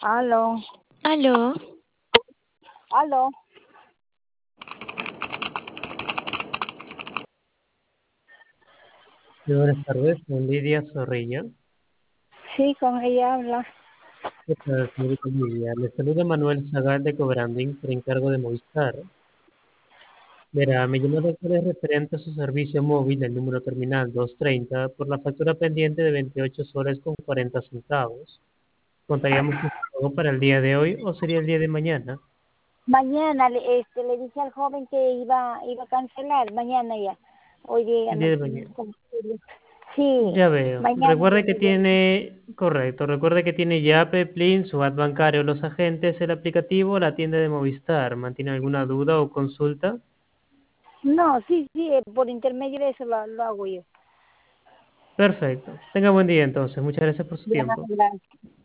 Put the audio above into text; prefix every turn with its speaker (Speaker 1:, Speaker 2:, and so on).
Speaker 1: Aló,
Speaker 2: Aló,
Speaker 1: aló.
Speaker 3: Sí, buenas tardes, con Lidia Zorrilla.
Speaker 1: Sí, con ella habla.
Speaker 3: ¿Qué tal, señorita Lidia? Le saluda Manuel Zagal de Cobranding por encargo de Movistar. Verá, me llamó de referente a su servicio móvil, el número terminal 230, por la factura pendiente de 28 soles con 40 centavos. ¿Contaríamos con su pago para el día de hoy o sería el día de mañana?
Speaker 1: Mañana le dije al joven que iba a cancelar, mañana ya. Oye, ya
Speaker 3: El día
Speaker 1: no,
Speaker 3: de mañana.
Speaker 1: sí,
Speaker 3: Ya veo.
Speaker 1: mañana ya
Speaker 3: Recuerde que
Speaker 1: le voy.
Speaker 3: correcto, recuerde que tiene Yape, Plin, su ad bancario, los agentes, el aplicativo, la tienda de Movistar. ¿Mantiene alguna duda o consulta?
Speaker 1: No, sí, sí, por intermedio de eso lo hago yo.
Speaker 3: Perfecto. Tenga buen día entonces. Muchas gracias por su
Speaker 1: Ya,
Speaker 3: tiempo.
Speaker 1: gracias.